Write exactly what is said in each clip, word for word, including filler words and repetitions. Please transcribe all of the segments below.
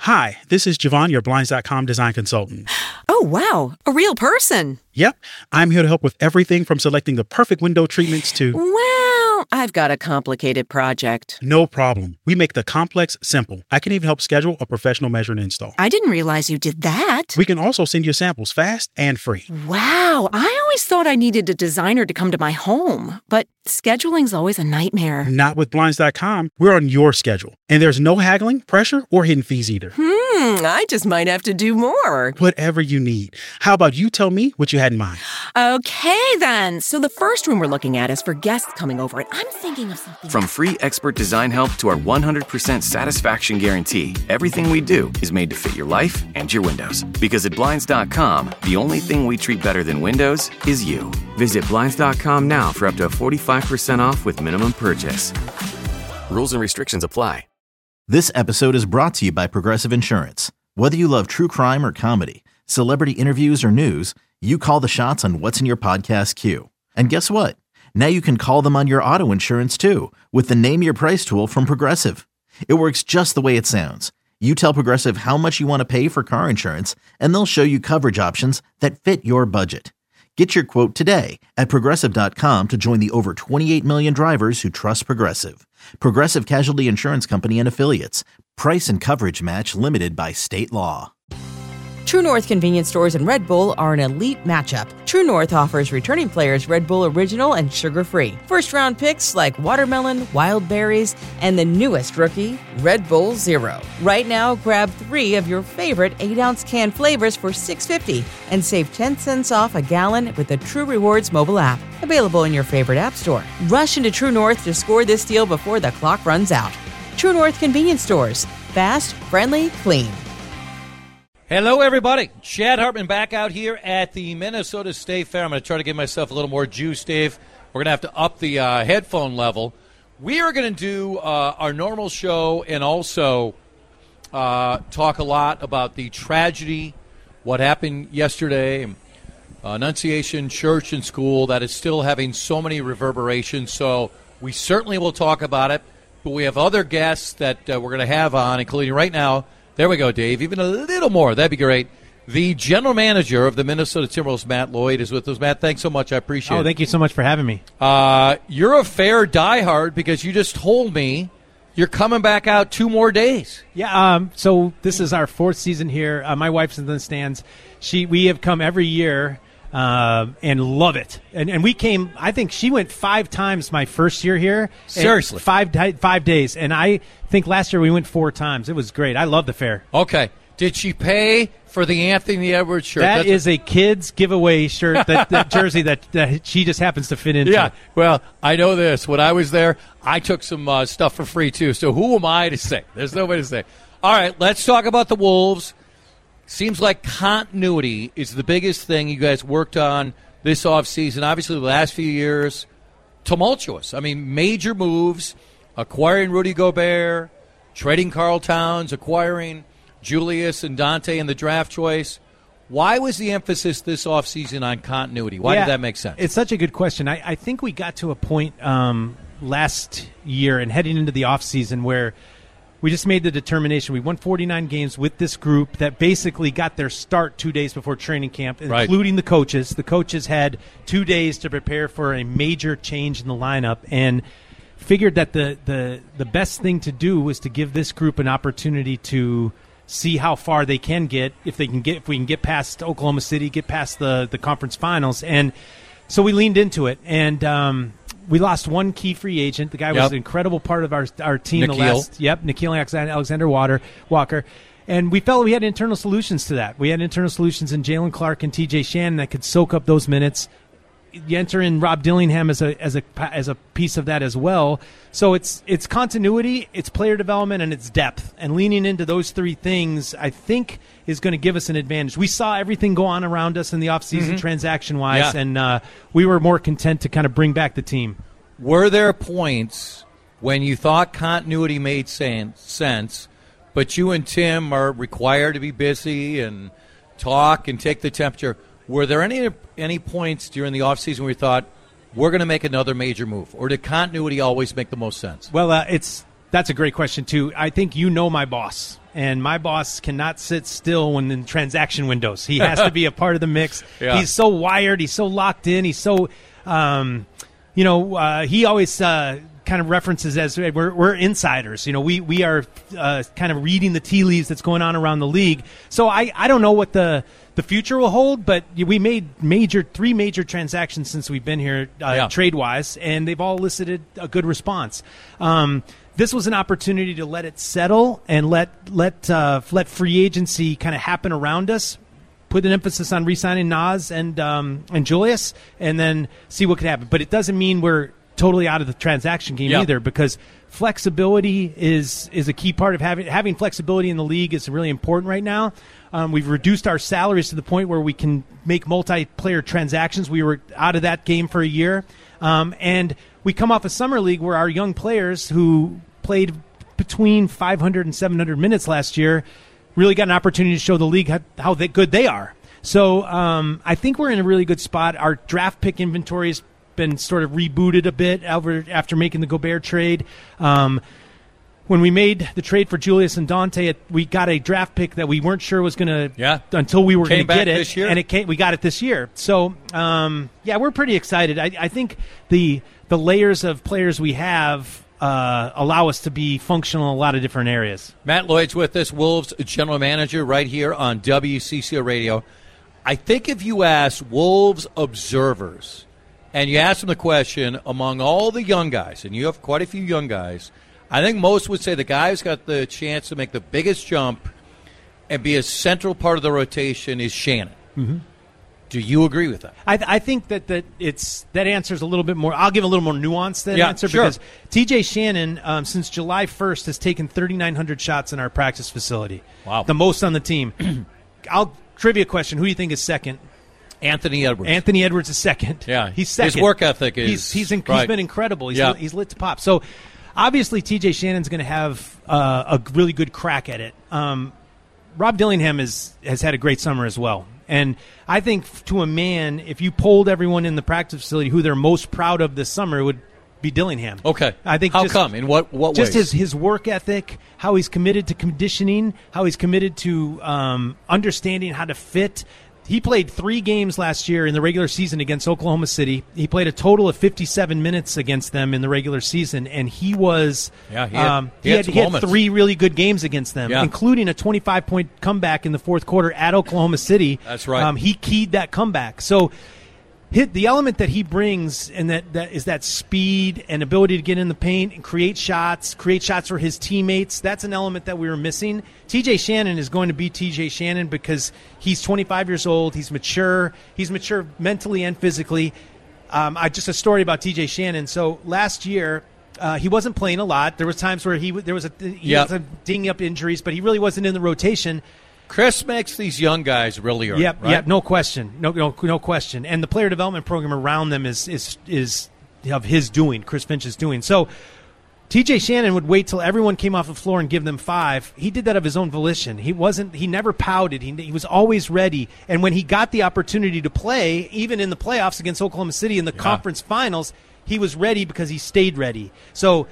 Hi, this is Javon, your Blinds dot com design consultant. Oh, wow. A real person. Yep. I'm here to help with everything from selecting the perfect window treatments to... Well, I've got a complicated project. No problem. We make the complex simple. I can even help schedule a professional measure and install. I didn't realize you did that. We can also send you samples fast and free. Wow. I always thought I needed a designer to come to my home, but scheduling's always a nightmare. Not with Blinds dot com. We're on your schedule. And there's no haggling, pressure, or hidden fees either. Hmm, I just might have to do more. Whatever you need. How about you tell me what you had in mind? Okay, then. So the first room we're looking at is for guests coming over, and I'm thinking of something... From free expert design help to our one hundred percent satisfaction guarantee, everything we do is made to fit your life and your windows. Because at Blinds dot com, the only thing we treat better than windows is you. Visit Blinds dot com now for up to forty-five percent off with minimum purchase. Rules and restrictions apply. This episode is brought to you by Progressive Insurance. Whether you love true crime or comedy, celebrity interviews or news, you call the shots on what's in your podcast queue. And guess what? Now you can call them on your auto insurance too with the Name Your Price tool from Progressive. It works just the way it sounds. You tell Progressive how much you want to pay for car insurance, and they'll show you coverage options that fit your budget. Get your quote today at Progressive dot com to join the over twenty-eight million drivers who trust Progressive. Progressive Casualty Insurance Company and Affiliates. Price and coverage match limited by state law. True North convenience stores and Red Bull are an elite matchup. True North offers returning players Red Bull Original and sugar-free. First-round picks like watermelon, wild berries, and the newest rookie, Red Bull Zero. Right now, grab three of your favorite eight-ounce can flavors for six dollars and fifty cents and save ten cents off a gallon with the True Rewards mobile app. Available in your favorite app store. Rush into True North to score this deal before the clock runs out. True North convenience stores. Fast, friendly, clean. Hello, everybody. Chad Hartman back out here at the Minnesota State Fair. I'm going to try to give myself a little more juice, Dave. We're going to have to up the uh, headphone level. We are going to do uh, our normal show and also uh, talk a lot about the tragedy, what happened yesterday, uh, Annunciation Church and School, that is still having so many reverberations. So we certainly will talk about it. But we have other guests that uh, we're going to have on, including right now. There we go, Dave. Even a little more. That'd be great. The general manager of the Minnesota Timberwolves, Matt Lloyd, is with us. Matt, thanks so much. I appreciate it. Oh, thank you so much for having me. Uh, you're a fair diehard because you just told me you're coming back out two more days. Yeah, um, so this is our fourth season here. Uh, my wife's in the stands. She, We have come every year uh, and love it. And, and we came, I think she went five times my first year here. Seriously? Five, five days. And I think last year we went four times. It was great. I love the fair. Okay. Did she pay for the Anthony Edwards shirt? That That's is a kid's giveaway shirt, that, that jersey that, that she just happens to fit into. Yeah, well, I know this. When I was there, I took some uh, stuff for free, too. So who am I to say? There's nobody to say. All right, let's talk about the Wolves. Seems like continuity is the biggest thing you guys worked on this offseason. Obviously, the last few years, tumultuous. I mean, major moves, acquiring Rudy Gobert, trading Karl Towns, acquiring Julius and Dante in the draft choice. Why was the emphasis this offseason on continuity? Why yeah, did that make sense? It's such a good question. I, I think we got to a point um, last year and heading into the offseason where we just made the determination. We won forty-nine games with this group that basically got their start two days before training camp, including right. the coaches. The coaches had two days to prepare for a major change in the lineup and figured that the, the, the best thing to do was to give this group an opportunity to see how far they can get, if they can get, if we can get past Oklahoma City, get past the, the conference finals. And so we leaned into it, and um, we lost one key free agent. The guy yep. was an incredible part of our our team. Nikhil. The last, yep, Nikhil Alexander Water, Walker. And we felt we had internal solutions to that. We had internal solutions in Jalen Clark and T J Shannon that could soak up those minutes. You enter in Rob Dillingham as a as a as a piece of that as well. So it's it's continuity, it's player development, and it's depth. And leaning into those three things, I think, is going to give us an advantage. We saw everything go on around us in the offseason mm-hmm. transaction-wise, yeah. and uh, we were more content to kind of bring back the team. Were there points when you thought continuity made sense, but you and Tim are required to be busy and talk and take the temperature? Were there any any points during the offseason where you thought, we're going to make another major move? Or did continuity always make the most sense? Well, uh, it's That's a great question, too. I think you know my boss, and my boss cannot sit still when in transaction windows. He has to be a part of the mix. Yeah. He's so wired. He's so locked in. He's so, um, you know, uh, he always uh, kind of references as we're, we're insiders. You know, we, we are uh, kind of reading the tea leaves that's going on around the league. So I, I don't know what the – the future will hold, but we made major three major transactions since we've been here uh, yeah. trade-wise, and they've all elicited a good response. Um, this was an opportunity to let it settle and let let uh, let free agency kind of happen around us. Put an emphasis on re-signing Nas and um, and Julius, and then see what could happen. But it doesn't mean we're totally out of the transaction game yeah. either, because flexibility is is a key part of having having flexibility in the league is really important right now. Um, we've reduced our salaries to the point where we can make multiplayer transactions. We were out of that game for a year. Um, and we come off a summer league where our young players who played between five hundred and seven hundred minutes last year really got an opportunity to show the league how, how they, good they are. So um, I think we're in a really good spot. Our draft pick inventory has been sort of rebooted a bit after making the Gobert trade. Um When we made the trade for Julius and Dante, it, we got a draft pick that we weren't sure was going to yeah. until we were going to get it, this year. and it came, we got it this year. So, um, yeah, we're pretty excited. I, I think the the layers of players we have uh, allow us to be functional in a lot of different areas. Matt Lloyd's with us, Wolves general manager, right here on W C C O Radio. I think if you ask Wolves observers and you ask them the question among all the young guys, and you have quite a few young guys, I think most would say the guy who's got the chance to make the biggest jump and be a central part of the rotation is Shannon. Mm-hmm. Do you agree with that? I, th- I think that, that it's that answer's a little bit more. I'll give a little more nuance to that yeah, answer sure. because T J Shannon, um, since July first, has taken thirty-nine hundred shots in our practice facility. Wow, the most on the team. I'll trivia question: who do you think is second? Anthony Edwards. Anthony Edwards is second. Yeah, he's second. His work ethic is he's he's, in, right. he's been incredible. He's yeah. lit, he's lit to pop. So. Obviously, T J Shannon's going to have uh, a really good crack at it. Um, Rob Dillingham is, has had a great summer as well. And I think to a man, if you polled everyone in the practice facility who they're most proud of this summer, it would be Dillingham. Okay. I think How just, come? In what, what just ways? Just his, his work ethic, how he's committed to conditioning, how he's committed to um, understanding how to fit. He played three games last year in the regular season against Oklahoma City. He played a total of fifty-seven minutes against them in the regular season, and he was yeah, he had, um, he he had, had, he had moments. three really good games against them, yeah. including a twenty-five point comeback in the fourth quarter at Oklahoma City. That's right. Um, he keyed that comeback. So hit the element that he brings, and that, that is that speed and ability to get in the paint and create shots, create shots for his teammates. That's an element that we were missing. T J Shannon is going to be T J Shannon because he's twenty-five years old. He's mature. He's mature mentally and physically. Um, I just a story about T J Shannon. So last year, uh, he wasn't playing a lot. There was times where he there was a he yep. was a dinging up injuries, but he really wasn't in the rotation. Chris makes these young guys really earn. Yep, right? yep, no question, no, no, no question. And the player development program around them is is is of his doing. Chris Finch is doing. So T J Shannon would wait till everyone came off the floor and give them five. He did that of his own volition. He wasn't. He never pouted. He he was always ready. And when he got the opportunity to play, even in the playoffs against Oklahoma City in the yeah. conference finals, he was ready because he stayed ready. So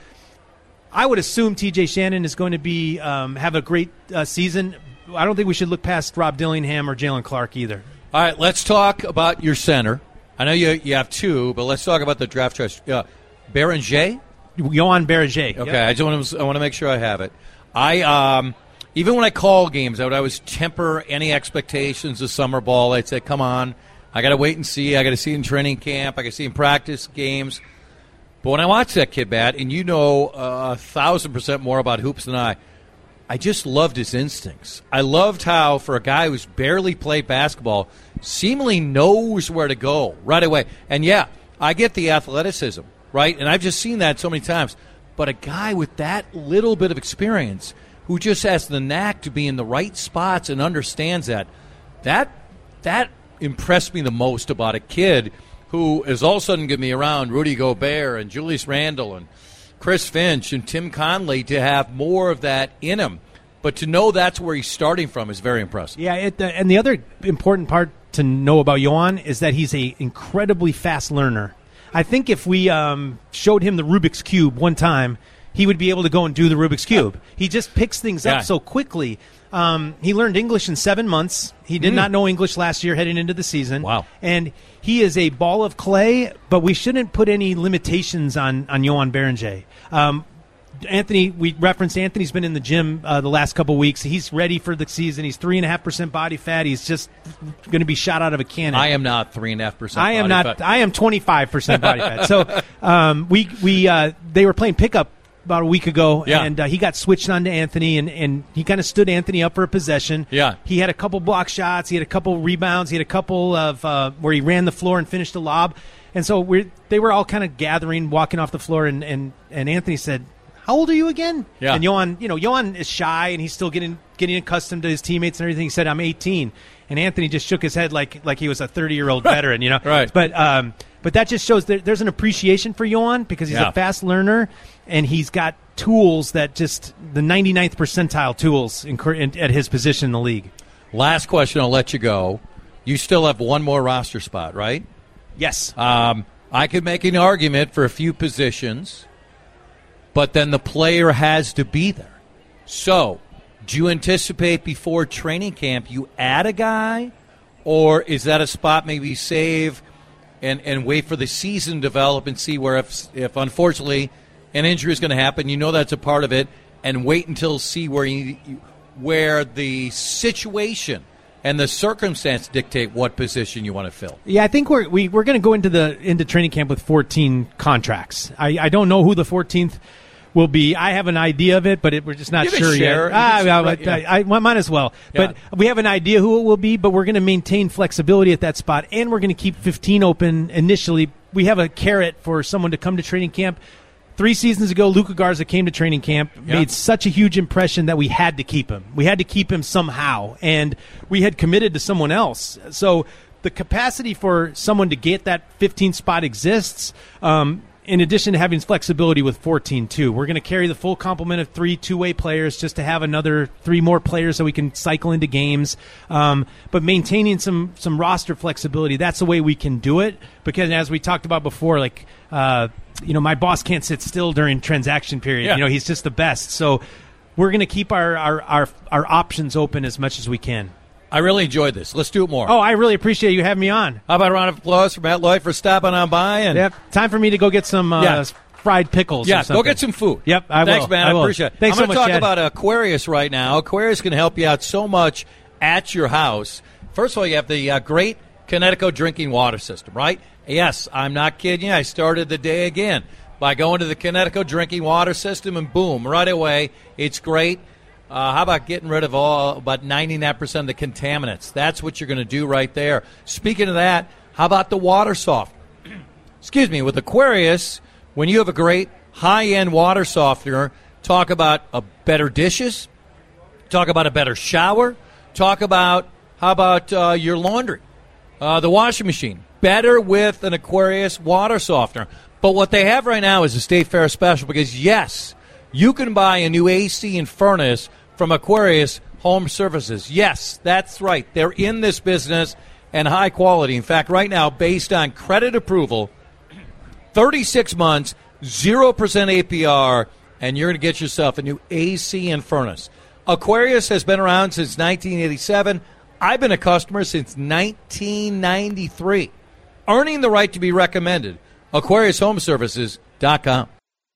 I would assume T J Shannon is going to be um, have a great uh, season. I don't think we should look past Rob Dillingham or Jalen Clark either. All right, let's talk about your center. I know you you have two, but let's talk about the draft choice. Uh, Beringer? Yohan Beringer. Okay, yep. I just want to I want to make sure I have it. I um, even when I call games, I would always temper any expectations of summer ball. I'd say, "Come on, I got to wait and see. I got to see in training camp. I got to see in practice games." But when I watch that kid, Matt, and you know uh, a thousand percent more about hoops than I, I just loved his instincts. I loved how, for a guy who's barely played basketball, seemingly knows where to go right away. And, yeah, I get the athleticism, right? And I've just seen that so many times. But a guy with that little bit of experience who just has the knack to be in the right spots and understands that, that, that impressed me the most about a kid who is all of a sudden going to be around Rudy Gobert and Julius Randle and Chris Finch and Tim Conley to have more of that in him. But to know that's where he's starting from is very impressive. Yeah, it, uh, and the other important part to know about Yohan is that he's an incredibly fast learner. I think if we um, showed him the Rubik's Cube one time, he would be able to go and do the Rubik's Cube. He just picks things Yeah. up so quickly. Um, he learned English in seven months. He did Mm. not know English last year heading into the season. Wow. And he is a ball of clay, but we shouldn't put any limitations on, on Johan Berenger. Um, Anthony, we referenced Anthony's been in the gym uh, the last couple weeks. He's ready for the season. He's three and a half percent body fat. He's just going to be shot out of a cannon. I am not three and a half percent. I am not. Fat. I am twenty-five percent body fat. So um, we we uh, they were playing pickup about a week ago, Yeah. and uh, he got switched on to Anthony, and, and he kind of stood Anthony up for a possession. Yeah. He had a couple block shots. He had a couple rebounds. He had a couple of uh, where he ran the floor and finished a lob. And so we're, they were all kind of gathering, walking off the floor, and, and, and Anthony said, "How old are you again?" Yeah. And Johan, you know, Johan is shy, and he's still getting getting accustomed to his teammates and everything. He said, "I'm eighteen." And Anthony just shook his head like like he was a thirty-year-old veteran, you know. Right. But um, but that just shows that there's an appreciation for Johan because he's Yeah. a fast learner, and he's got tools that just the ninety-ninth percentile tools in, in, at his position in the league. Last question, I'll let you go. You still have one more roster spot, right? Yes. Um, I could make an argument for a few positions, but then the player has to be there. So, do you anticipate before training camp you add a guy, or is that a spot maybe you save and, and wait for the season to develop and see where if, if unfortunately an injury is going to happen, you know that's a part of it, and wait until see where you, where the situation and the circumstance dictate what position you want to fill. Yeah, I think we're we, we're going to go into the into training camp with fourteen contracts. I, I don't know who the fourteenth will be. I have an idea of it, but it, we're just not You can sure share. yet. Ah, You can- well, right, I, yeah. I, I might as well. Yeah. But we have an idea who it will be, but we're going to maintain flexibility at that spot, and we're going to keep fifteen open initially. We have a carrot for someone to come to training camp. Three seasons ago, Luka Garza came to training camp, Yeah. made such a huge impression that we had to keep him. We had to keep him somehow, and we had committed to someone else. So the capacity for someone to get that fifteen spot exists, um, in addition to having flexibility with fourteen, too. We're going to carry the full complement of three two-way players just to have another three more players so we can cycle into games. Um, but maintaining some, some roster flexibility, that's the way we can do it, because as we talked about before, like – uh, you know, my boss can't sit still during transaction period. Yeah. You know, he's just the best. So we're going to keep our, our, our, our options open as much as we can. I really enjoyed this. Let's do it more. Oh, I really appreciate you having me on. How about a round of applause for Matt Lloyd for stopping on by? And Yep. Time for me to go get some uh, Yeah. fried pickles. yeah, or something. go get some food. Yep, I Thanks, will. man. I I, will. appreciate it. Thanks I'm so going much, to talk Chad. about Aquarius right now. Aquarius can help you out so much at your house. First of all, you have the uh, great Connecticut drinking water system, right? Yes, I'm not kidding you. I started the day again by going to the Connecticut drinking water system, and boom, right away, it's great. Uh, how about getting rid of all about ninety-nine percent of the contaminants? That's what you're going to do right there. Speaking of that, how about the water softener? Excuse me, with Aquarius, when you have a great high-end water softener, talk about a better dishes, talk about a better shower, talk about how about uh, your laundry, uh, the washing machine. Better with an Aquarius water softener. But what they have right now is a State Fair special because, yes, you can buy a new A C and furnace from Aquarius Home Services. Yes, that's right. They're in this business and high quality. In fact, right now, based on credit approval, thirty-six months, zero percent A P R, and you're going to get yourself a new A C and furnace. Aquarius has been around since nineteen eighty-seven. I've been a customer since nineteen ninety-three. Earning the right to be recommended. Aquarius Home Services dot com.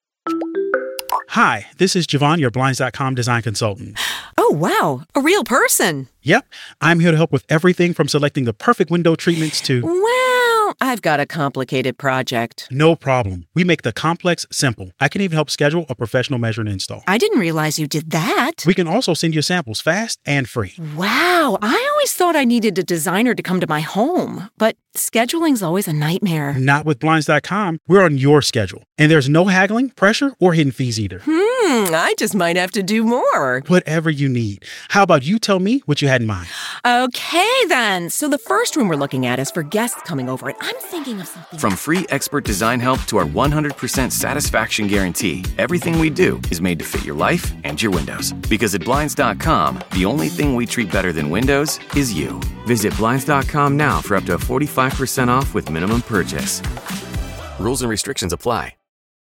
Hi, this is Javon, your Blinds dot com design consultant. Oh, wow. A real person. Yep, I'm here to help with everything from selecting the perfect window treatments to... Well, I've got a complicated project. No problem. We make the complex simple. I can even help schedule a professional measure and install. I didn't realize you did that. We can also send you samples fast and free. Wow. I always thought I needed a designer to come to my home, but scheduling's always a nightmare. Not with Blinds dot com. We're on your schedule. And there's no haggling, pressure, or hidden fees either. Hmm, I just might have to do more. Whatever you need. How about you tell me what you had in mind? Okay, then. So the first room we're looking at is for guests coming over, and I'm thinking of something. From free expert design help to our one hundred percent satisfaction guarantee, everything we do is made to fit your life and your windows. Because at Blinds dot com, the only thing we treat better than windows is you. Visit Blinds dot com now for up to forty-five percent off with minimum purchase. Rules and restrictions apply.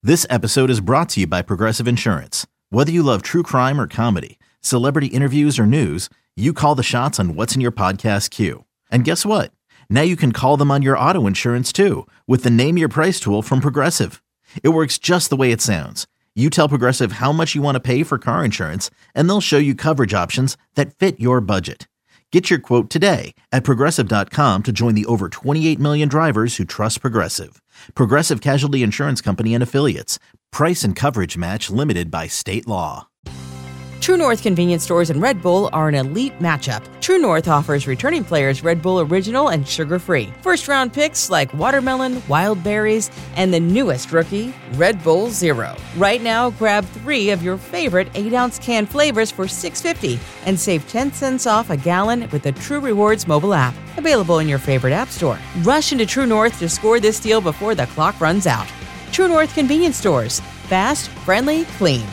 This episode is brought to you by Progressive Insurance. Whether you love true crime or comedy, celebrity interviews or news, you call the shots on what's in your podcast queue. And guess what? Now you can call them on your auto insurance too with the Name Your Price tool from Progressive. It works just the way it sounds. You tell Progressive how much you want to pay for car insurance, and they'll show you coverage options that fit your budget. Get your quote today at Progressive dot com to join the over twenty-eight million drivers who trust Progressive. Progressive Casualty Insurance Company and Affiliates. Price and coverage match limited by state law. True North convenience stores and Red Bull are an elite matchup. True North offers returning players Red Bull Original and sugar-free. First-round picks like watermelon, wild berries, and the newest rookie, Red Bull Zero. Right now, grab three of your favorite eight-ounce can flavors for six dollars and fifty cents and save ten cents off a gallon with the True Rewards mobile app. Available in your favorite app store. Rush into True North to score this deal before the clock runs out. True North convenience stores. Fast, friendly, clean.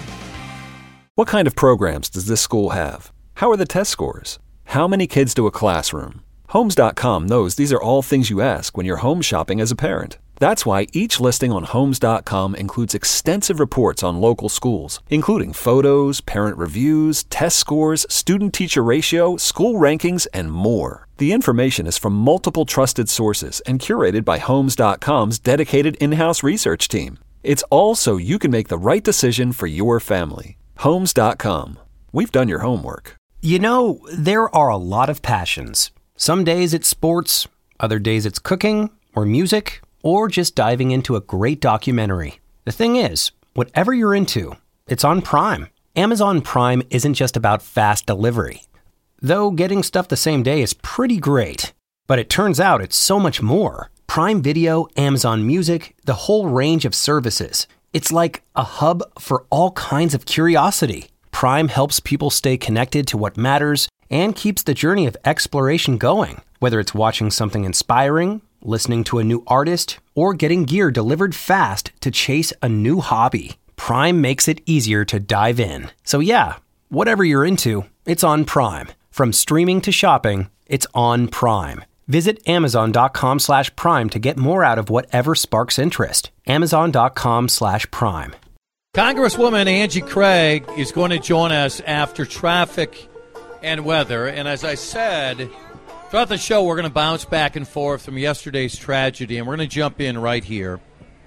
What kind of programs does this school have? How are the test scores? How many kids do a classroom? Homes dot com knows these are all things you ask when you're home shopping as a parent. That's why each listing on Homes dot com includes extensive reports on local schools, including photos, parent reviews, test scores, student-teacher ratio, school rankings, and more. The information is from multiple trusted sources and curated by Homes dot com's dedicated in-house research team. It's all so you can make the right decision for your family. Homes dot com. We've done your homework. You know, there are a lot of passions. Some days it's sports, other days it's cooking or music, or just diving into a great documentary. The thing is, whatever you're into, it's on Prime. Amazon Prime isn't just about fast delivery. Though getting stuff the same day is pretty great. But it turns out it's so much more. Prime Video, Amazon Music, the whole range of services. It's like a hub for all kinds of curiosity. Prime helps people stay connected to what matters and keeps the journey of exploration going. Whether it's watching something inspiring, listening to a new artist, or getting gear delivered fast to chase a new hobby, Prime makes it easier to dive in. So yeah, whatever you're into, it's on Prime. From streaming to shopping, it's on Prime. Visit Amazon dot com slash Prime to get more out of whatever sparks interest. Amazon dot com slash Prime. Congresswoman Angie Craig is going to join us after traffic and weather. And as I said, throughout the show, we're going to bounce back and forth from yesterday's tragedy, and we're going to jump in right here.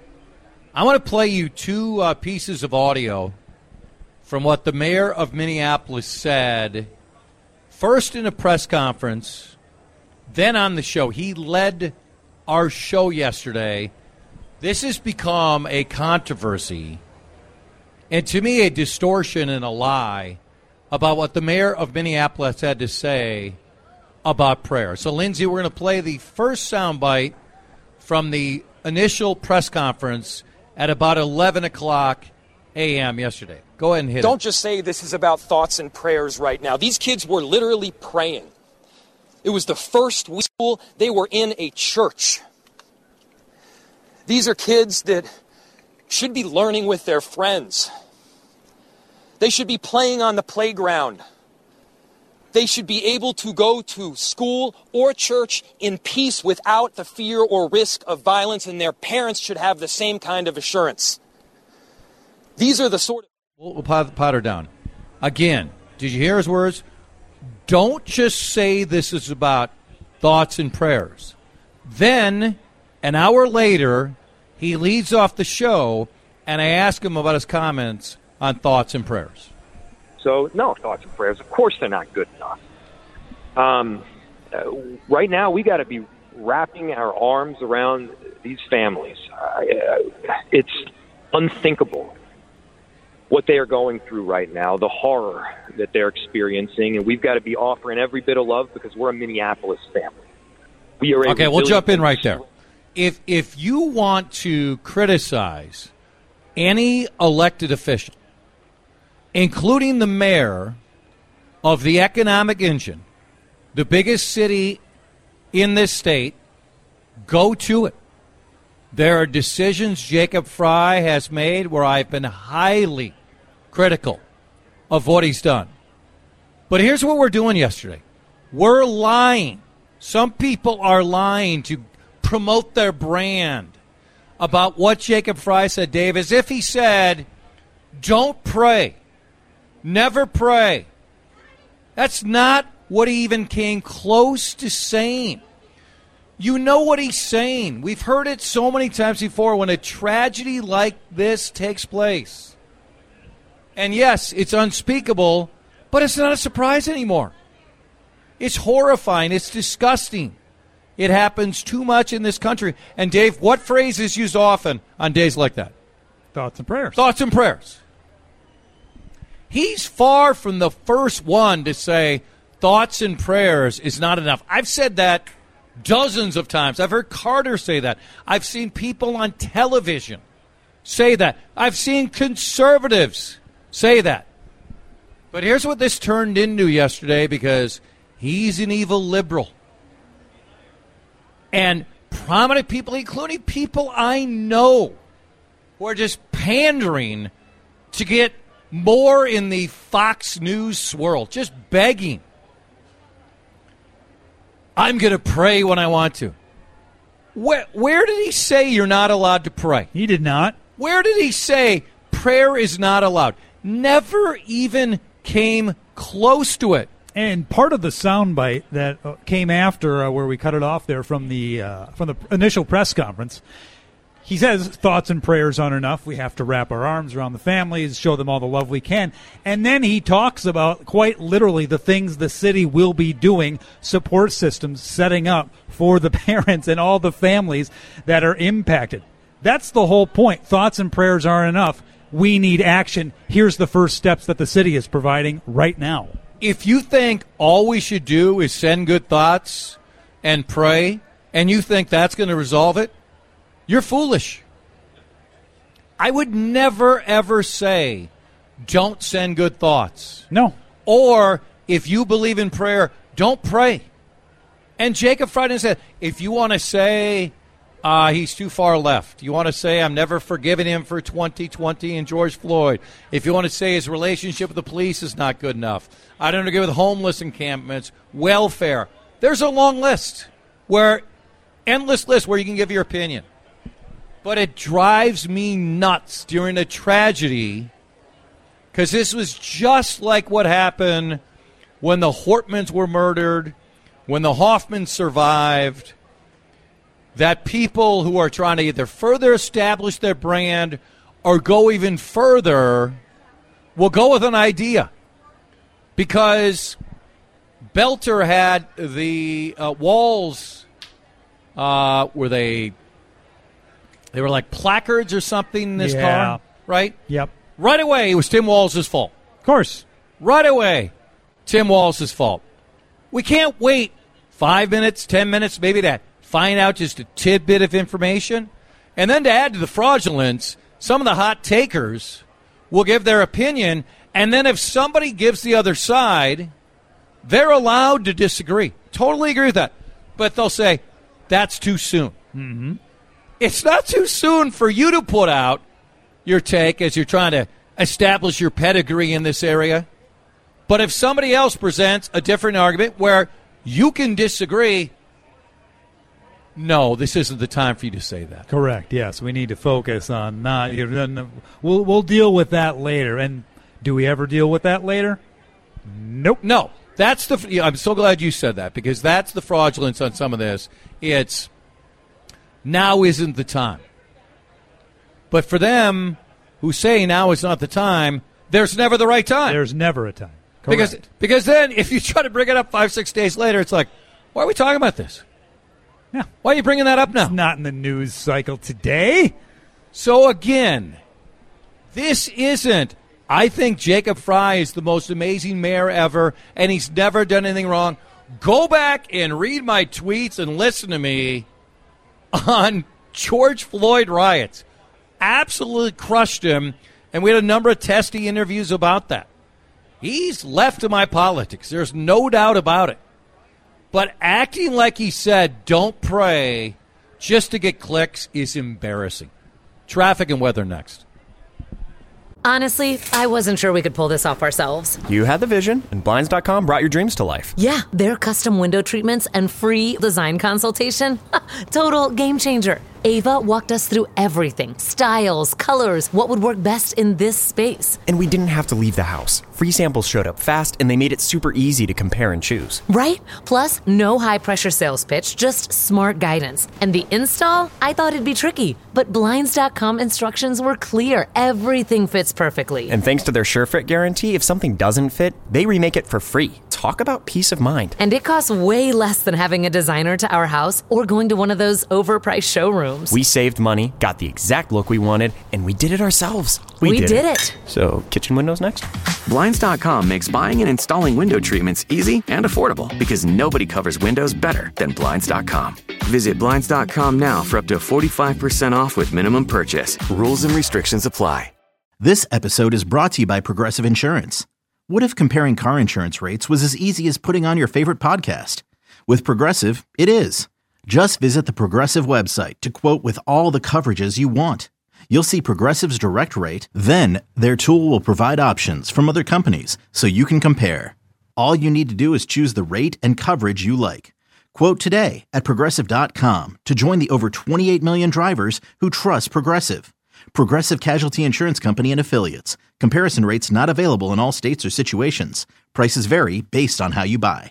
I want to play you two uh, pieces of audio from what the mayor of Minneapolis said, first in a press conference, then on the show. He led our show yesterday. This has become a controversy, and to me a distortion and a lie about what the mayor of Minneapolis had to say about prayer. So, Lindsay, we're going to play the first soundbite from the initial press conference at about eleven o'clock a.m. yesterday. Go ahead and hit it. Don't just say this is about thoughts and prayers right now. These kids were literally praying. It was the first week of school. They were in a church. These are kids that should be learning with their friends. They should be playing on the playground. They should be able to go to school or church in peace without the fear or risk of violence, and their parents should have the same kind of assurance. These are the sort of... We'll, we'll pot, pot her down. Again, did you hear his words? Don't just say this is about thoughts and prayers. Then, an hour later, he leads off the show, and I ask him about his comments on thoughts and prayers. So, no, thoughts and prayers, of course they're not good enough. Um, uh, right now, we got to be wrapping our arms around these families. Uh, it's unthinkable what they are going through right now, the horror that they're experiencing, and we've got to be offering every bit of love because we're a Minneapolis family. We are okay, we'll jump in right there. If if you want to criticize any elected official, including the mayor of the economic engine, the biggest city in this state, go to it. There are decisions Jacob Fry has made where I've been highly critical of what he's done. But here's what we're doing yesterday. We're lying. Some people are lying to promote their brand about what Jacob Fry said, Dave, as if he said, don't pray. Never pray. That's not what he even came close to saying. You know what he's saying. We've heard it so many times before when a tragedy like this takes place. And yes, it's unspeakable, but it's not a surprise anymore. It's horrifying. It's disgusting. It happens too much in this country. And Dave, what phrase is used often on days like that? Thoughts and prayers. Thoughts and prayers. He's far from the first one to say thoughts and prayers is not enough. I've said that dozens of times. I've heard Carter say that. I've seen people on television say that. I've seen conservatives say that. But here's what this turned into yesterday, because he's an evil liberal. And prominent people, including people I know, who are just pandering to get more in the Fox News swirl, just begging. I'm going to pray when I want to. Where, where did he say you're not allowed to pray? He did not. Where did he say prayer is not allowed? Never even came close to it. And part of the soundbite that uh, came after uh, where we cut it off there from the uh, from the initial press conference, he says thoughts and prayers aren't enough. We have to wrap our arms around the families, show them all the love we can. And then he talks about quite literally the things the city will be doing, support systems setting up for the parents and all the families that are impacted. That's the whole point. Thoughts and prayers aren't enough. We need action. Here's the first steps that the city is providing right now. If you think all we should do is send good thoughts and pray, and you think that's going to resolve it, you're foolish. I would never, ever say, don't send good thoughts. No. Or, if you believe in prayer, don't pray. And Jacob Friday said, if you want to say uh, he's too far left, you want to say I'm never forgiving him for twenty twenty and George Floyd, if you want to say his relationship with the police is not good enough, I don't agree with homeless encampments, welfare. There's a long list, where endless list where you can give your opinion. But it drives me nuts during a tragedy, because this was just like what happened when the Hortmans were murdered, when the Hoffmans survived, that people who are trying to either further establish their brand or go even further will go with an idea. Because Belter had the uh, walls, uh, were they, they were like placards or something in this yeah. car, right? Yep. Right away, it was Tim Walz's fault. Of course. Right away, Tim Walz's fault. We can't wait five minutes, ten minutes, maybe to find out just a tidbit of information. And then to add to the fraudulence, some of the hot takers will give their opinion, and then if somebody gives the other side, they're allowed to disagree. Totally agree with that. But they'll say, that's too soon. Mm-hmm. It's not too soon for you to put out your take as you're trying to establish your pedigree in this area. But if somebody else presents a different argument where you can disagree, no, this isn't the time for you to say that. Correct. Yes, we need to focus on not. We'll we'll deal with that later. And do we ever deal with that later? Nope. No. That's the. I'm so glad you said that, because that's the fraudulence on some of this. It's now isn't the time. But for them who say now is not the time, there's never the right time. There's never a time. Correct. Because because then if you try to bring it up five, six days later, it's like, why are we talking about this? Yeah. Why are you bringing that up now? It's not in the news cycle today. So again, this isn't, I think Jacob Fry is the most amazing mayor ever, and he's never done anything wrong. Go back and read my tweets and listen to me on George Floyd riots. Absolutely crushed him, and we had a number of testy interviews about that. He's left to my politics. There's no doubt about it. But acting like he said, don't pray, just to get clicks is embarrassing. Traffic and weather next. Honestly, I wasn't sure we could pull this off ourselves. You had the vision, and Blinds dot com brought your dreams to life. Yeah, their custom window treatments and free design consultation. Total game changer. Ava walked us through everything. Styles, colors, what would work best in this space. And we didn't have to leave the house. Free samples showed up fast, and they made it super easy to compare and choose. Right? Plus, no high-pressure sales pitch, just smart guidance. And the install? I thought it'd be tricky, but Blinds dot com instructions were clear. Everything fits perfectly. And thanks to their SureFit guarantee, if something doesn't fit, they remake it for free. Talk about peace of mind. And it costs way less than having a designer to our house or going to one of those overpriced showrooms. We saved money, got the exact look we wanted, and we did it ourselves. We, we did, did it. it. So, kitchen windows next? Blinds dot com makes buying and installing window treatments easy and affordable because nobody covers windows better than Blinds dot com. Visit Blinds dot com now for up to forty-five percent off with minimum purchase. Rules and restrictions apply. This episode is brought to you by Progressive Insurance. What if comparing car insurance rates was as easy as putting on your favorite podcast? With Progressive, it is. Just visit the Progressive website to quote with all the coverages you want. You'll see Progressive's direct rate, then their tool will provide options from other companies so you can compare. All you need to do is choose the rate and coverage you like. Quote today at Progressive dot com to join the over twenty-eight million drivers who trust Progressive. Progressive Casualty Insurance Company and Affiliates. Comparison rates not available in all states or situations. Prices vary based on how you buy.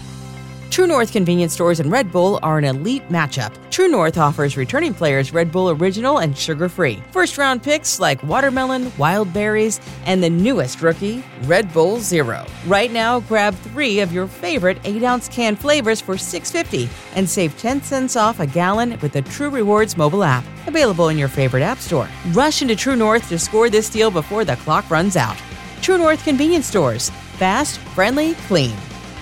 True North convenience stores and Red Bull are an elite matchup. True North offers returning players Red Bull Original and sugar-free. First-round picks like watermelon, wild berries, and the newest rookie, Red Bull Zero. Right now, grab three of your favorite eight-ounce can flavors for six dollars and fifty cents and save ten cents off a gallon with the True Rewards mobile app. Available in your favorite app store. Rush into True North to score this deal before the clock runs out. True North convenience stores. Fast, friendly, clean.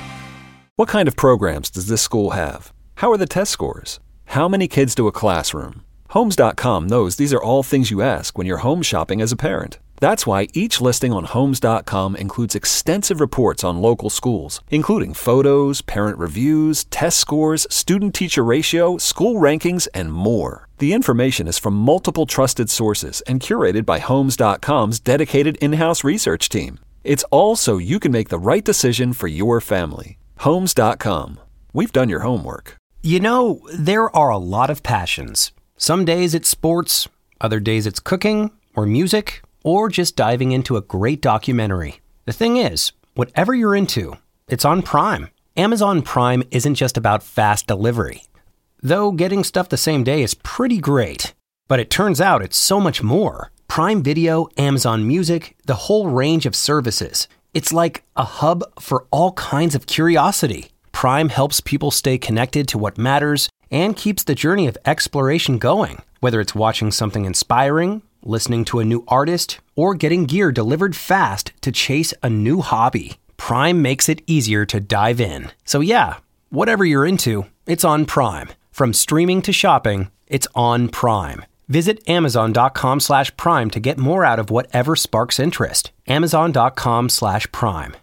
What kind of programs does this school have? How are the test scores? How many kids to a classroom? Homes dot com knows these are all things you ask when you're home shopping as a parent. That's why each listing on Homes dot com includes extensive reports on local schools, including photos, parent reviews, test scores, student-teacher ratio, school rankings, and more. The information is from multiple trusted sources and curated by Homes dot com's dedicated in-house research team. It's all so you can make the right decision for your family. Homes dot com. We've done your homework. You know, there are a lot of passions. Some days it's sports, other days it's cooking or music, or just diving into a great documentary. The thing is, whatever you're into, it's on Prime. Amazon Prime isn't just about fast delivery. Though getting stuff the same day is pretty great. But it turns out it's so much more. Prime Video, Amazon Music, the whole range of services. It's like a hub for all kinds of curiosity. Prime helps people stay connected to what matters and keeps the journey of exploration going. Whether it's watching something inspiring, listening to a new artist, or getting gear delivered fast to chase a new hobby, Prime makes it easier to dive in. So yeah, whatever you're into, it's on Prime. From streaming to shopping, it's on Prime. Visit Amazon dot com slash Prime to get more out of whatever sparks interest. Amazon dot com slash Prime.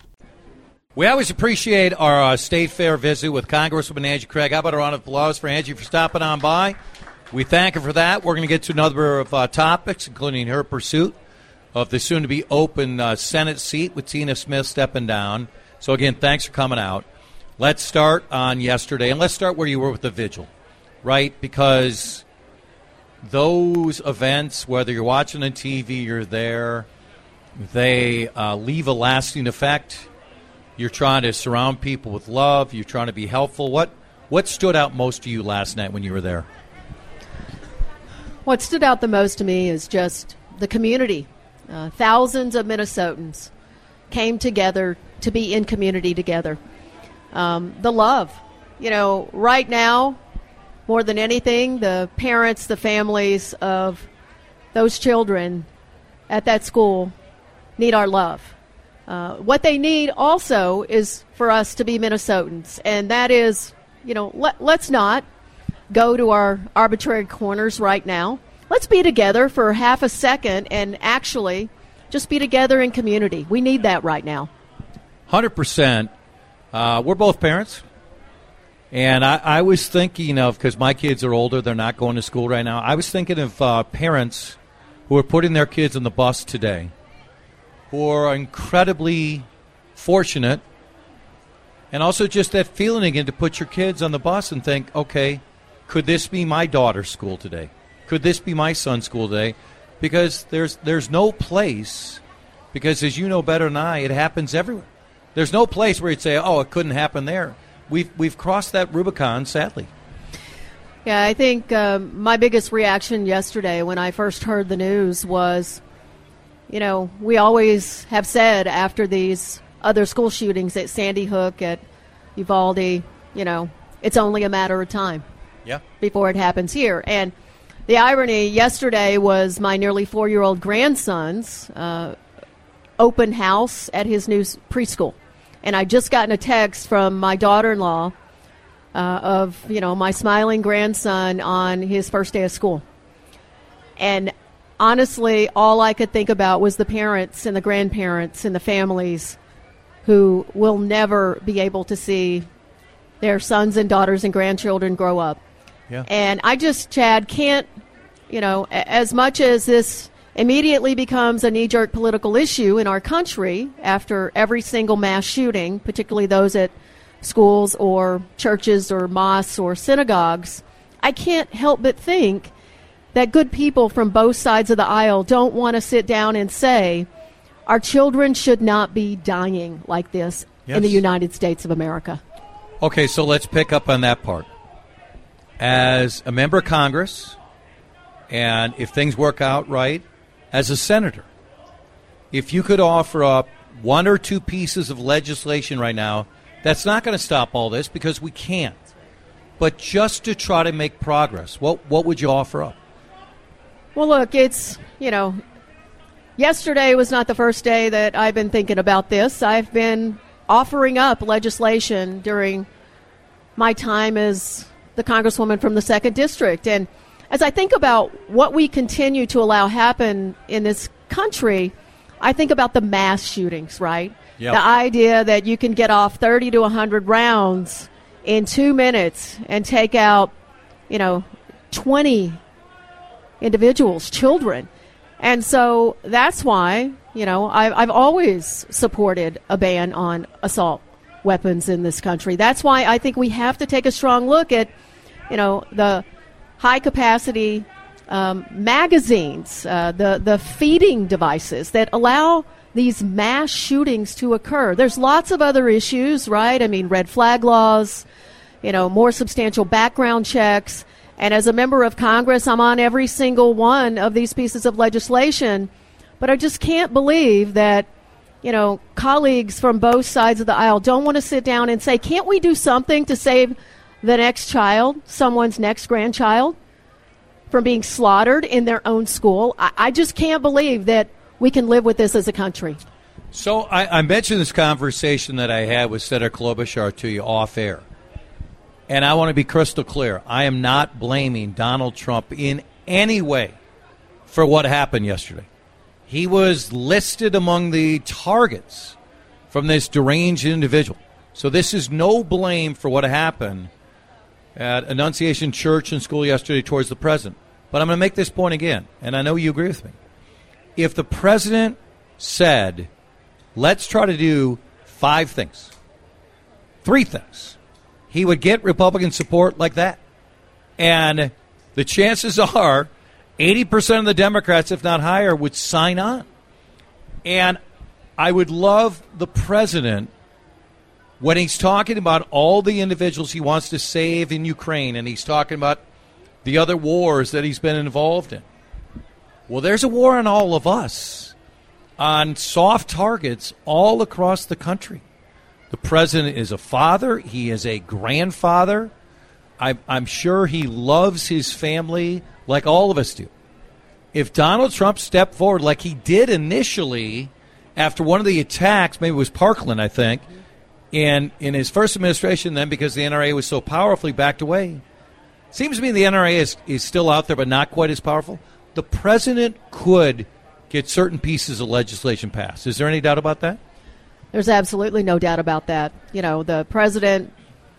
We always appreciate our uh, State Fair visit with Congresswoman Angie Craig. How about a round of applause for Angie for stopping on by? We thank her for that. We're going to get to another of uh, topics, including her pursuit of the soon-to-be open uh, Senate seat with Tina Smith stepping down. So, again, thanks for coming out. Let's start on yesterday, and let's start where you were with the vigil, right? Because those events, whether you're watching on T V, you're there, they uh, leave a lasting effect. You're trying to surround people with love. You're trying to be helpful. What what stood out most to you last night when you were there? What stood out the most to me is just the community. Uh, thousands of Minnesotans came together to be in community together. Um, the love. You know, right now, more than anything, the parents, the families of those children at that school need our love. Uh, what they need also is for us to be Minnesotans, and that is, you know, let, let's not go to our arbitrary corners right now. Let's be together for half a second and actually just be together in community. We need that right now. one hundred percent. Uh, we're both parents. And I, I was thinking of, because my kids are older, they're not going to school right now, I was thinking of uh, parents who are putting their kids on the bus today, who are incredibly fortunate, and also just that feeling again to put your kids on the bus and think, okay, could this be my daughter's school today? could this be my son's school today? Because there's there's no place, because as you know better than I, it happens everywhere. There's no place where you'd say, oh, it couldn't happen there. We've, we've crossed that Rubicon, sadly. Yeah, I think um, my biggest reaction yesterday when I first heard the news was, you know, we always have said after these other school shootings at Sandy Hook, at Uvalde, you know, it's only a matter of time yeah. before it happens here. And the irony yesterday was my nearly four-year-old grandson's uh, open house at his new preschool. And I just gotten a text from my daughter-in-law uh, of, you know, my smiling grandson on his first day of school. And honestly, all I could think about was the parents and the grandparents and the families who will never be able to see their sons and daughters and grandchildren grow up. Yeah. And I just, Chad, can't, you know, as much as this immediately becomes a knee-jerk political issue in our country after every single mass shooting, particularly those at schools or churches or mosques or synagogues, I can't help but think that good people from both sides of the aisle don't want to sit down and say, our children should not be dying like this yes. in the United States of America. Okay, so let's pick up on that part. As a member of Congress, and if things work out right, as a senator, if you could offer up one or two pieces of legislation right now, that's not going to stop all this because we can't. But just to try to make progress, what what would you offer up? Well, look, it's, you know, yesterday was not the first day that I've been thinking about this. I've been offering up legislation during my time as the Congresswoman from the second District. And as I think about what we continue to allow happen in this country, I think about the mass shootings, right? Yep. The idea that you can get off thirty to one hundred rounds in two minutes and take out, you know, twenty individuals, children. And so that's why, you know, I've, I've always supported a ban on assault weapons in this country. That's why I think we have to take a strong look at, you know, the high-capacity um, magazines, uh, the, the feeding devices that allow these mass shootings to occur. There's lots of other issues, right? I mean, red flag laws, you know, more substantial background checks. And as a member of Congress, I'm on every single one of these pieces of legislation. But I just can't believe that, you know, colleagues from both sides of the aisle don't want to sit down and say, can't we do something to save the next child, someone's next grandchild, from being slaughtered in their own school? I, I just can't believe that we can live with this as a country. So I, I mentioned this conversation that I had with Senator Klobuchar to you off air. And I want to be crystal clear. I am not blaming Donald Trump in any way for what happened yesterday. He was listed among the targets from this deranged individual. So this is no blame for what happened at Annunciation Church and School yesterday towards the president. But I'm going to make this point again, and I know you agree with me. If the president said, let's try to do five things, three things, he would get Republican support like that. And the chances are eighty percent of the Democrats, if not higher, would sign on. And I would love the president, when he's talking about all the individuals he wants to save in Ukraine, and he's talking about the other wars that he's been involved in. Well, there's a war on all of us, on soft targets all across the country. The president is a father. He is a grandfather. I, I'm sure he loves his family like all of us do. If Donald Trump stepped forward like he did initially after one of the attacks, maybe it was Parkland, I think, in, in his first administration, then because the N R A was so powerful, he backed away. Seems to me the N R A is, is still out there, but not quite as powerful. The president could get certain pieces of legislation passed. Is there any doubt about that? There's absolutely no doubt about that. You know, the president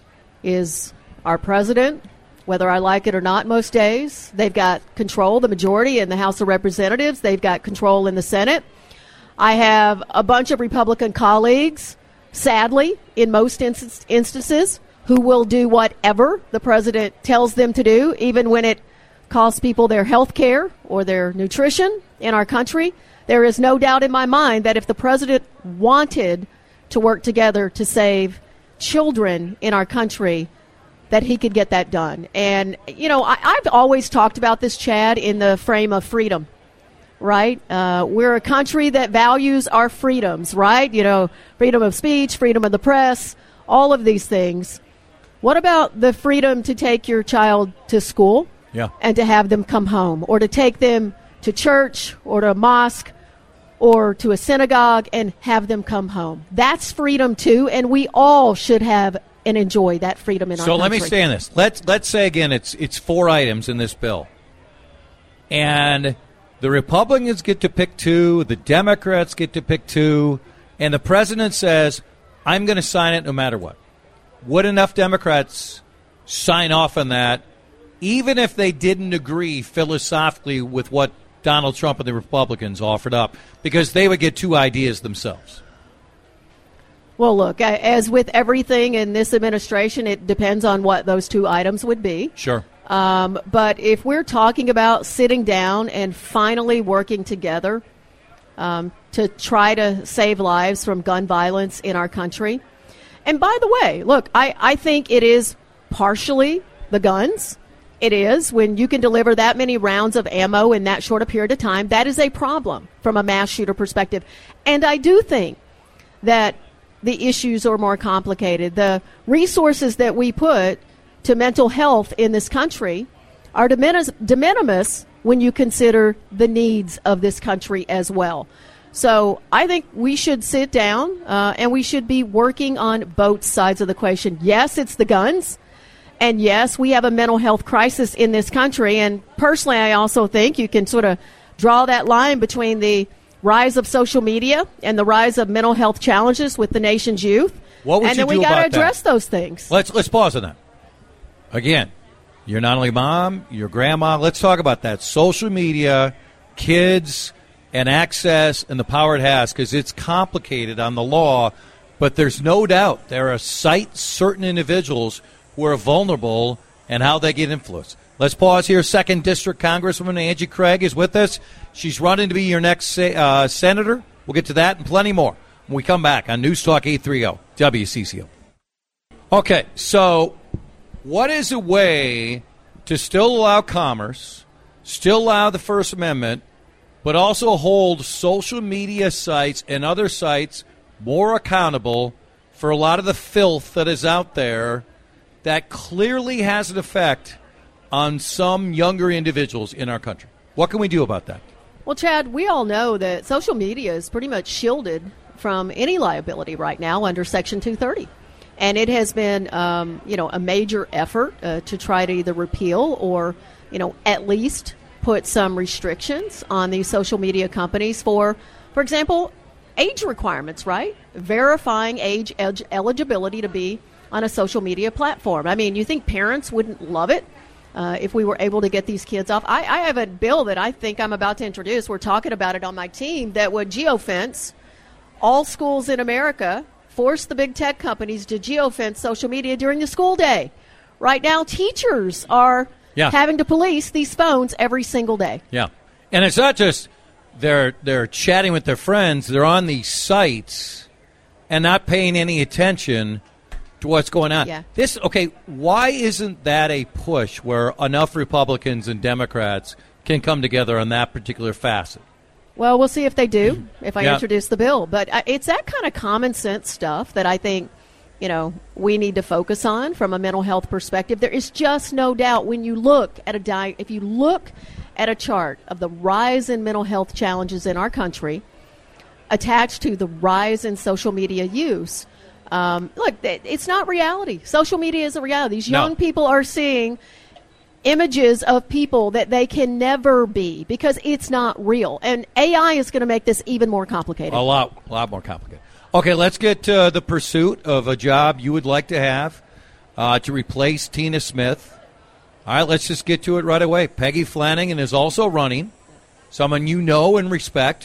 is our president, whether I like it or not most days. They've got control, the majority in the House of Representatives. They've got control in the Senate. I have a bunch of Republican colleagues, sadly, in most inst- instances, who will do whatever the president tells them to do, even when it costs people their health care or their nutrition in our country. There is no doubt in my mind that if the president wanted to work together to save children in our country, that he could get that done. And, you know, I, I've always talked about this, Chad, in the frame of freedom, right? Uh, we're a country that values our freedoms, right? You know, freedom of speech, freedom of the press, all of these things. What about the freedom to take your child to school yeah. and to have them come home, or to take them to church or to a mosque or to a synagogue and have them come home? That's freedom, too, and we all should have and enjoy that freedom in our country. So let me stay on this. Let's let's say again, it's it's four items in this bill, and the Republicans get to pick two, the Democrats get to pick two, and the president says, "I'm going to sign it no matter what." Would enough Democrats sign off on that, even if they didn't agree philosophically with what Donald Trump and the Republicans offered up, because they would get two ideas themselves? Well, look, as with everything in this administration, it depends on what those two items would be. Sure. Um, but if we're talking about sitting down and finally working together um, to try to save lives from gun violence in our country. And by the way, look, I, I think it is partially the guns. It is. When you can deliver that many rounds of ammo in that short a period of time, that is a problem from a mass shooter perspective. And I do think that the issues are more complicated. The resources that we put to mental health in this country are de minimis, de minimis when you consider the needs of this country as well. So I think we should sit down uh, and we should be working on both sides of the equation. Yes, it's the guns. And yes, we have a mental health crisis in this country. And personally, I also think you can sort of draw that line between the rise of social media and the rise of mental health challenges with the nation's youth. What would and you then we do got to about address that? those things. Let's let's pause on that. Again, you're not only mom, you're grandma. Let's talk about that. Social media, kids, and access and the power it has, because it's complicated on the law. But there's no doubt there are cite certain individuals who are vulnerable and how they get influenced. Let's pause here. Second District Congresswoman Angie Craig is with us. She's running to be your next uh, senator. We'll get to that and plenty more when we come back on News Talk eight thirty W C C O. Okay, so what is a way to still allow commerce, still allow the First Amendment, but also hold social media sites and other sites more accountable for a lot of the filth that is out there that clearly has an effect on some younger individuals in our country? What can we do about that? Well, Chad, we all know that social media is pretty much shielded from any liability right now under Section two thirty. And it has been, um, you know, a major effort uh, to try to either repeal or, you know, at least put some restrictions on these social media companies for, for example, age requirements, right? Verifying age el- eligibility to be on a social media platform. I mean, you think parents wouldn't love it uh, if we were able to get these kids off? I, I have a bill that I think I'm about to introduce. We're talking about it on my team that would geofence all schools in America, force the big tech companies to geofence social media during the school day. Right now, teachers are yeah. having to police these phones every single day. Yeah. And it's not just they're they're chatting with their friends. They're on these sites and not paying any attention to what's going on. Yeah. This okay, why isn't that a push where enough Republicans and Democrats can come together on that particular facet? Well, we'll see if they do, if I yeah. introduce the bill. But uh, it's that kind of common sense stuff that I think, you know, we need to focus on from a mental health perspective. There is just no doubt when you look at a di- if you look at a chart of the rise in mental health challenges in our country attached to the rise in social media use, um, look, it's not reality. Social media is a reality. These young no. people are seeing images of people that they can never be because it's not real. And A I is going to make this even more complicated. A lot, a lot more complicated. Okay, let's get to the pursuit of a job you would like to have uh, to replace Tina Smith. All right, let's just get to it right away. Peggy Flanagan is also running, someone you know and respect.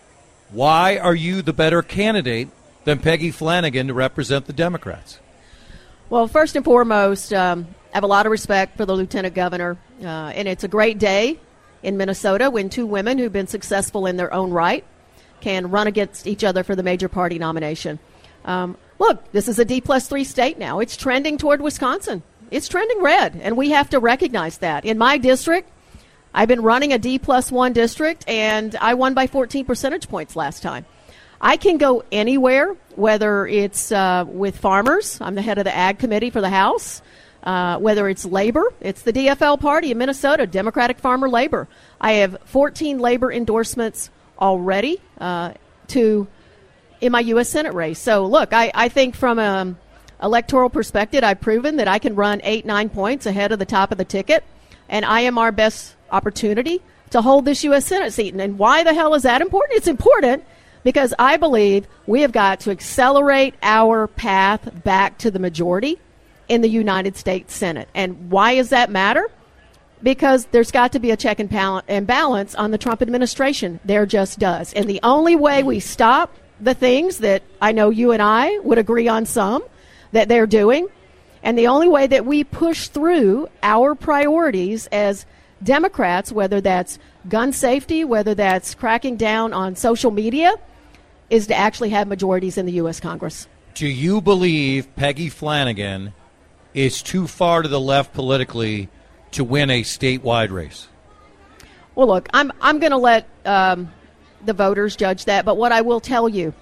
Why are you the better candidate than Peggy Flanagan to represent the Democrats? Well, first and foremost, um, I have a lot of respect for the lieutenant governor Uh, and it's a great day in Minnesota when two women who've been successful in their own right can run against each other for the major party nomination. Um, look, this is a D plus three state now. It's trending toward Wisconsin. It's trending red, and we have to recognize that. In my district, I've been running a D plus one district, and I won by fourteen percentage points last time. I can go anywhere, whether it's uh, with farmers. I'm the head of the Ag Committee for the House. Uh, whether it's labor, it's the D F L party in Minnesota, Democratic Farmer Labor. I have fourteen labor endorsements already uh, to in my U S Senate race. So, look, I, I think from an electoral perspective, I've proven that I can run eight, nine points ahead of the top of the ticket, and I am our best opportunity to hold this U S Senate seat. And why the hell is that important? It's important because I believe we have got to accelerate our path back to the majority in the United States Senate. And why does that matter? Because there's got to be a check and balance on the Trump administration. There just does. And the only way we stop the things that I know you and I would agree on some that they're doing, and the only way that we push through our priorities as Democrats, whether that's gun safety, whether that's cracking down on social media, is to actually have majorities in the U S Congress. Do you believe Peggy Flanagan is too far to the left politically to win a statewide race? Well, look, I'm I'm going to let um, the voters judge that. But what I will tell you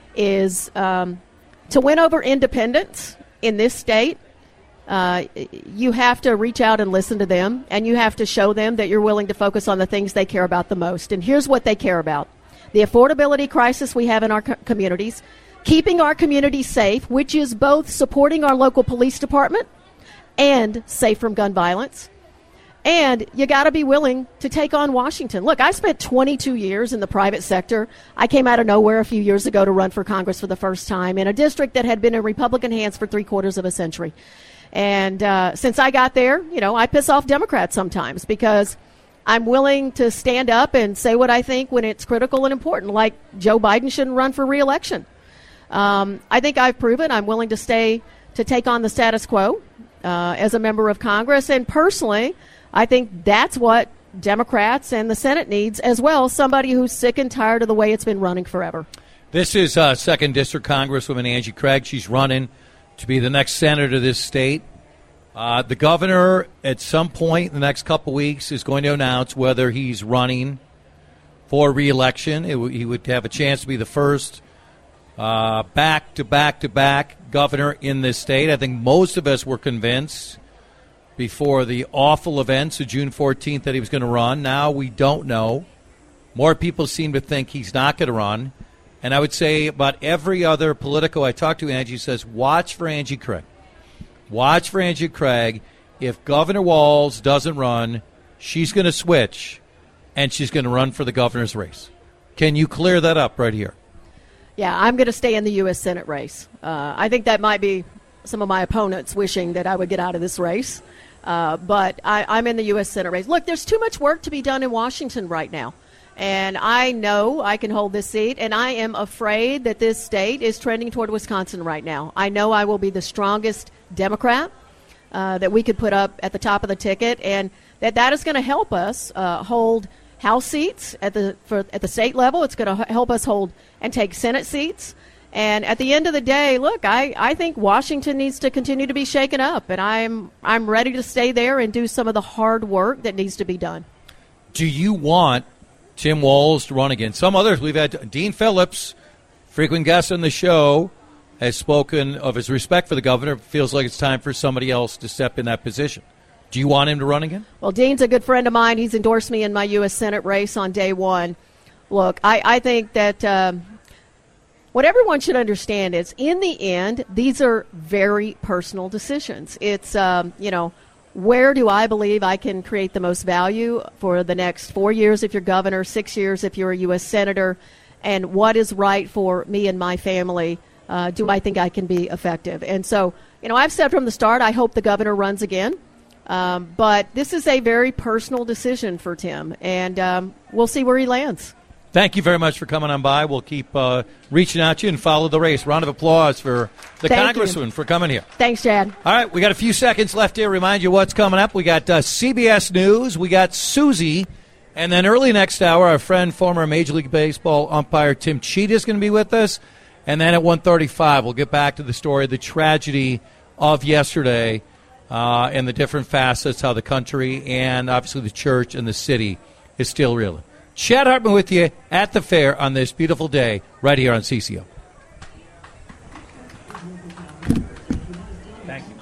is um, to win over independents in this state, uh, you have to reach out and listen to them, and you have to show them that you're willing to focus on the things they care about the most. And here's what they care about: the affordability crisis we have in our co- communities, keeping our communities safe, which is both supporting our local police department and safe from gun violence. And you got to be willing to take on Washington. Look, I spent twenty-two years in the private sector. I came out of nowhere a few years ago to run for Congress for the first time in a district that had been in Republican hands for three quarters of a century. And uh, since I got there, you know, I piss off Democrats sometimes because I'm willing to stand up and say what I think when it's critical and important, like Joe Biden shouldn't run for re-election. Um, I think I've proven I'm willing to stay to take on the status quo uh, as a member of Congress. And personally, I think that's what Democrats and the Senate needs as well, somebody who's sick and tired of the way it's been running forever. This is uh, second District Congresswoman Angie Craig. She's running to be the next senator of this state. Uh, the governor, at some point in the next couple weeks, is going to announce whether he's running for re-election. It w- he would have a chance to be the first uh, back-to-back-to-back governor in this state. I think most of us were convinced before the awful events of June fourteenth that he was going to run. Now we don't know. More people seem to think he's not going to run. And I would say about every other Politico I talk to, Angie says, watch for Angie Craig. Watch for Angie Craig. If Governor Walz doesn't run, she's going to switch, and she's going to run for the governor's race. Can you clear that up right here? Yeah, I'm going to stay in the U S Senate race. Uh, I think that might be some of my opponents wishing that I would get out of this race. Uh, but I, I'm in the U S Senate race. Look, there's too much work to be done in Washington right now. And I know I can hold this seat, and I am afraid that this state is trending toward Wisconsin right now. I know I will be the strongest Democrat uh, that we could put up at the top of the ticket, and that that is going to help us uh, hold House seats at the for, at the state level. It's going to help us hold and take Senate seats. And at the end of the day, look, I, I think Washington needs to continue to be shaken up, and I'm I'm ready to stay there and do some of the hard work that needs to be done. Do you want Tim Walz to run again? Some others, we've had Dean Phillips, frequent guest on the show, has spoken of his respect for the governor. Feels like it's time for somebody else to step in that position. Do you want him to run again? Well, Dean's a good friend of mine. He's endorsed me in my U S Senate race on day one. Look, I, I think that um, what everyone should understand is, in the end, these are very personal decisions. It's, um, you know, where do I believe I can create the most value for the next four years if you're governor, six years if you're a U S senator, and what is right for me and my family? Uh, do I think I can be effective? And so, you know, I've said from the start, I hope the governor runs again. Um, but this is a very personal decision for Tim, and um, we'll see where he lands. Thank you very much for coming on by. We'll keep uh, reaching out to you and follow the race. Round of applause for the Thank Congresswoman you. for coming here. Thanks, Chad. All right, we got a few seconds left here. Remind you what's coming up. We got uh, C B S News. We got Susie. And then early next hour, our friend, former Major League Baseball umpire Tim Cheetah is going to be with us. And then at one thirty-five, we'll get back to the story of the tragedy of yesterday uh, and the different facets, how the country and obviously the church and the city is still reeling. Chad Hartman with you at the fair on this beautiful day right here on C C O. Thank you.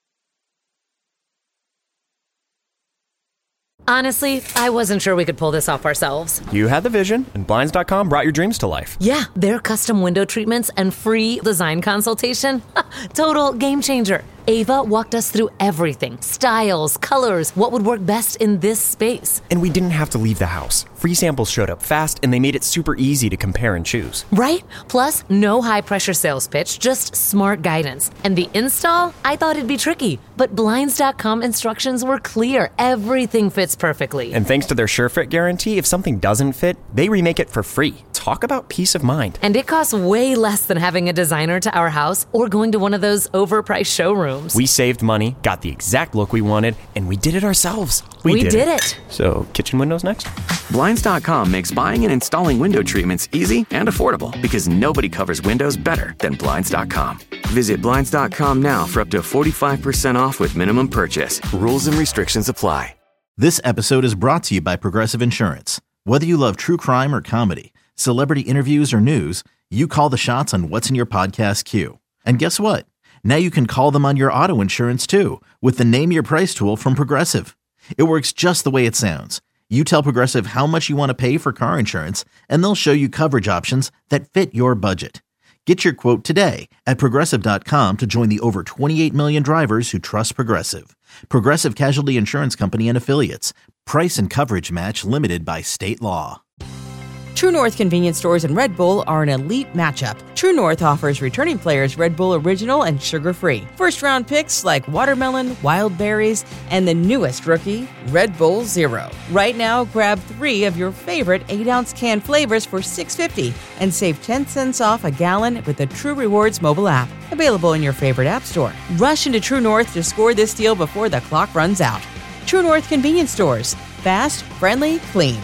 Honestly, I wasn't sure we could pull this off ourselves. You had the vision, and Blinds dot com brought your dreams to life. Yeah, their custom window treatments and free design consultation. Total game changer. Ava walked us through everything. Styles, colors, what would work best in this space. And we didn't have to leave the house. Free samples showed up fast, and they made it super easy to compare and choose. Right? Plus, no high-pressure sales pitch, just smart guidance. And the install? I thought it'd be tricky, but Blinds dot com instructions were clear. Everything fits perfectly. And thanks to their SureFit guarantee, if something doesn't fit, they remake it for free. Talk about peace of mind. And it costs way less than having a designer to our house or going to one of those overpriced showrooms. We saved money, got the exact look we wanted, and we did it ourselves. We, we did, did it. it. So, kitchen windows next? Blinds dot com makes buying and installing window treatments easy and affordable because nobody covers windows better than Blinds dot com. Visit Blinds dot com now for up to forty-five percent off with minimum purchase. Rules and restrictions apply. This episode is brought to you by Progressive Insurance. Whether you love true crime or comedy, celebrity interviews or news, you call the shots on what's in your podcast queue. And guess what? Now you can call them on your auto insurance too with the Name Your Price tool from Progressive. It works just the way it sounds. You tell Progressive how much you want to pay for car insurance, and they'll show you coverage options that fit your budget. Get your quote today at Progressive dot com to join the over twenty-eight million drivers who trust Progressive. Progressive Casualty Insurance Company and Affiliates. Price and coverage match limited by state law. True North convenience stores and Red Bull are an elite matchup. True North offers returning players Red Bull Original and sugar-free. First-round picks like watermelon, wild berries, and the newest rookie, Red Bull Zero. Right now, grab three of your favorite eight-ounce can flavors for six dollars and fifty cents and save ten cents off a gallon with the True Rewards mobile app. Available in your favorite app store. Rush into True North to score this deal before the clock runs out. True North convenience stores. Fast, friendly, clean.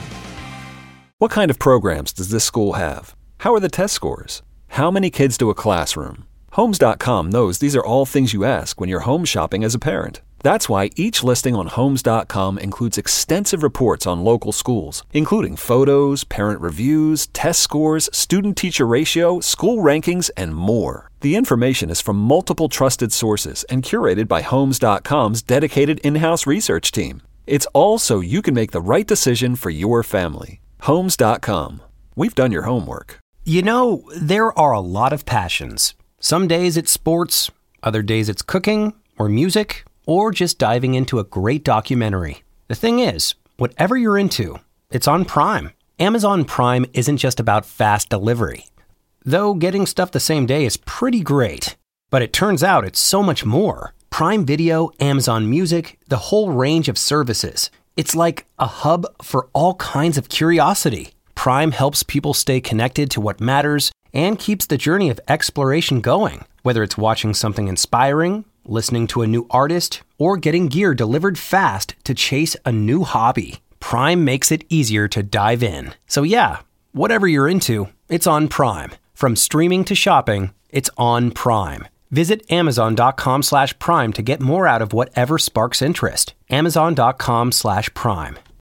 What kind of programs does this school have? How are the test scores? How many kids do a classroom? Homes dot com knows these are all things you ask when you're home shopping as a parent. That's why each listing on Homes dot com includes extensive reports on local schools, including photos, parent reviews, test scores, student-teacher ratio, school rankings, and more. The information is from multiple trusted sources and curated by Homes dot com's dedicated in-house research team. It's all so you can make the right decision for your family. Homes dot com. We've done your homework. You know, there are a lot of passions. Some days it's sports, other days it's cooking or music, or just diving into a great documentary. The thing is, whatever you're into, it's on Prime. Amazon Prime isn't just about fast delivery. Though getting stuff the same day is pretty great. But it turns out it's so much more. Prime Video, Amazon Music, the whole range of services. It's like a hub for all kinds of curiosity. Prime helps people stay connected to what matters and keeps the journey of exploration going. Whether it's watching something inspiring, listening to a new artist, or getting gear delivered fast to chase a new hobby, Prime makes it easier to dive in. So yeah, whatever you're into, it's on Prime. From streaming to shopping, it's on Prime. Visit Amazon dot com slash Prime to get more out of whatever sparks interest. Amazon dot com slash Prime.